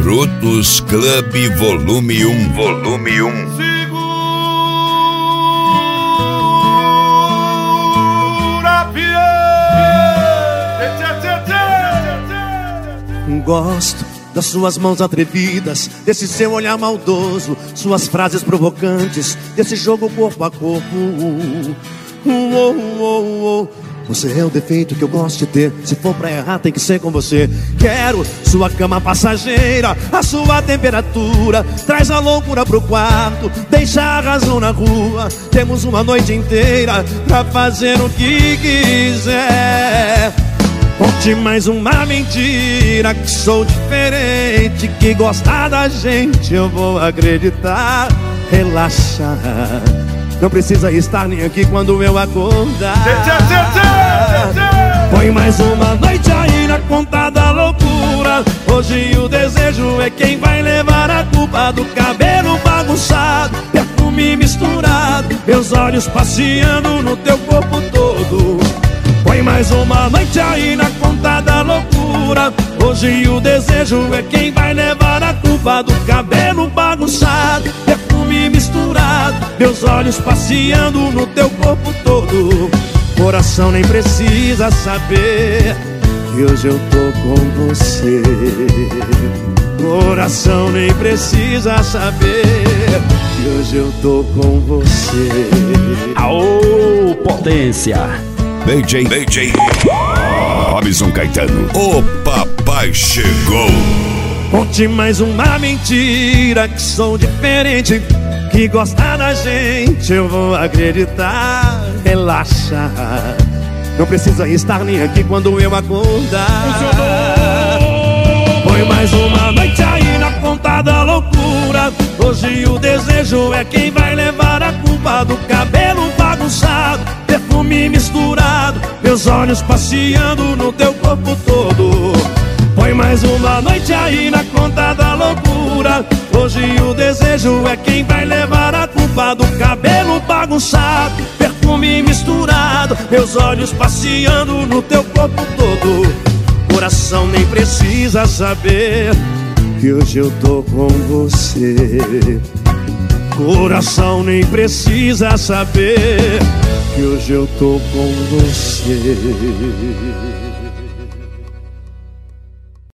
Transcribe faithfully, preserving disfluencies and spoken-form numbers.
Garotos Clube Volume um, Volume um. Gosto das suas mãos atrevidas, desse seu olhar maldoso, suas frases provocantes, desse jogo corpo a corpo. Uh, uh, uh, uh. Você é o defeito que eu gosto de ter. Se for pra errar tem que ser com você. Quero sua cama passageira, a sua temperatura. Traz a loucura pro quarto, deixa a razão na rua. Temos uma noite inteira pra fazer o que quiser. Conte mais uma mentira, que sou diferente, que gostar da gente eu vou acreditar. Relaxa, não precisa estar nem aqui quando eu acordar. Põe mais uma noite aí na conta da loucura. Hoje o desejo é quem vai levar a culpa do cabelo bagunçado, perfume misturado, meus olhos passeando no teu corpo todo. Põe mais uma noite aí na conta da loucura. Hoje o desejo é quem vai levar a culpa do cabelo bagunçado, perfume misturado, meus olhos passeando no teu corpo todo. Coração nem precisa saber que hoje eu tô com você. Coração nem precisa saber que hoje eu tô com você. Aô, potência! B J, B J Robson Caetano, o papai chegou. Conte mais uma mentira, que sou diferente, que gostar da gente eu vou acreditar. Relaxa, não precisa estar nem aqui quando eu acordar. Põe mais uma noite aí na conta da loucura. Hoje o desejo é quem vai levar a culpa do cabelo bagunçado, perfume misturado, meus olhos passeando no teu corpo todo. Põe mais uma noite aí na conta da loucura. Hoje o desejo é quem vai levar a culpa do cabelo bagunçado, perfume misturado, meus olhos passeando no teu corpo todo. Coração nem precisa saber que hoje eu tô com você. Coração nem precisa saber que hoje eu tô com você.